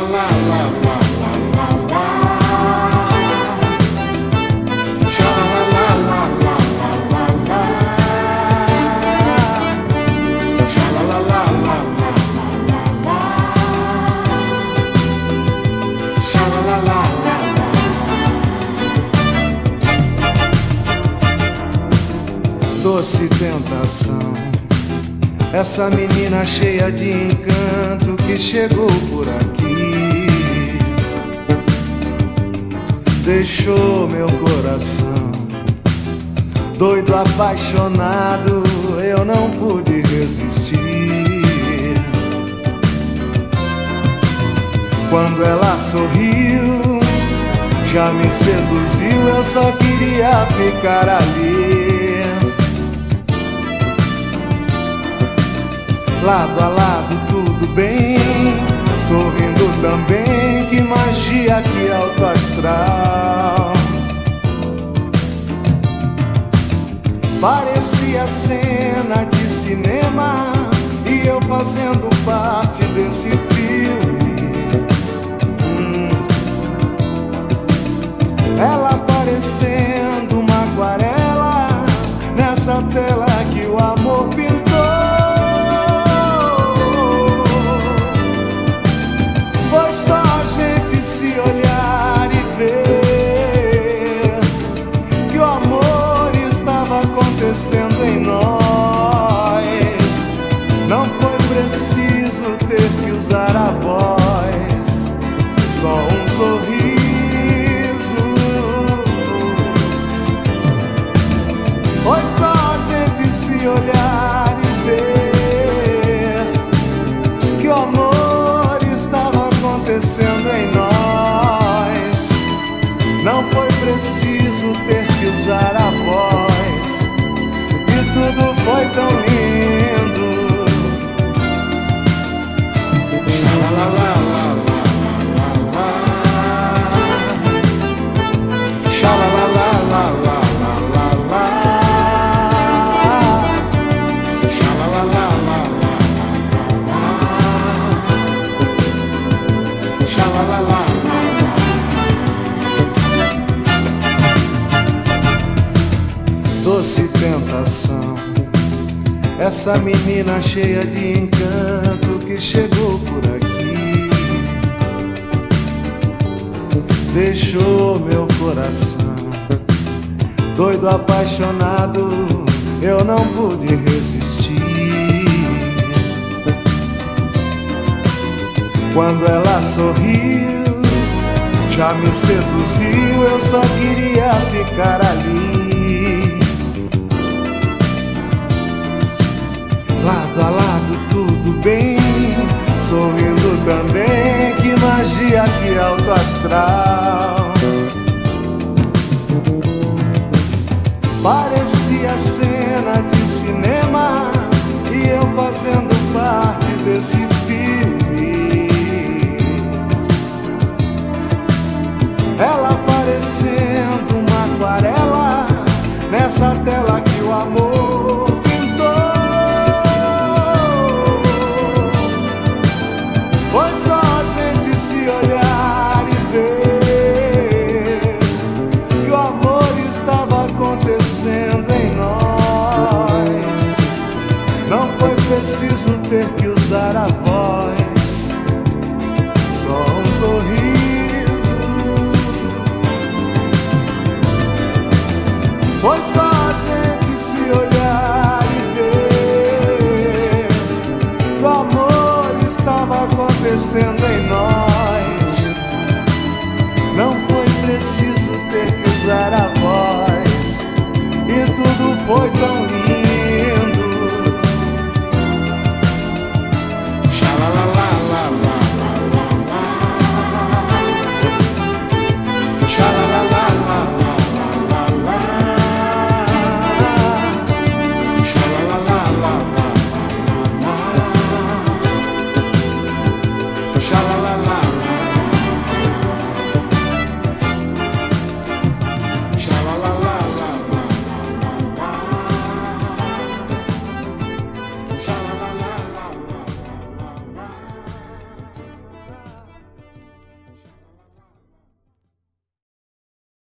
Doce tentação, essa menina cheia de encanto que chegou por aqui, deixou meu coração doido, apaixonado, eu não pude resistir. Quando ela sorriu, já me seduziu, eu só queria ficar ali. Lado a lado tudo bem, sorrindo também, que magia, que alto astral. Parecia cena de cinema e eu fazendo parte desse filme. Ela parecendo uma aquarela nessa tela que o amor pintou. Foi só a gente se olhar e ver que o amor estava acontecendo em nós. Não foi preciso ter que usar a voz, só um sorriso. Foi só a gente se olhar e ver que o amor estava acontecendo em nós. Não foi preciso ter que usar a voz, e tudo foi tão lindo. Doce tentação, essa menina cheia de encanto que chegou por aqui, deixou meu coração doido, apaixonado, eu não pude resistir. Quando ela sorriu, já me seduziu, eu só queria ficar ali. Lado a lado tudo bem, sorrindo também, que magia, que alto astral. Parecia cena de cinema e eu fazendo parte desse filme. Ela parecendo uma aquarela nessa tela que o amor pintou. Foi só a gente se olhar e ver que o amor estava acontecendo em nós. Não foi preciso ter que usar a voz,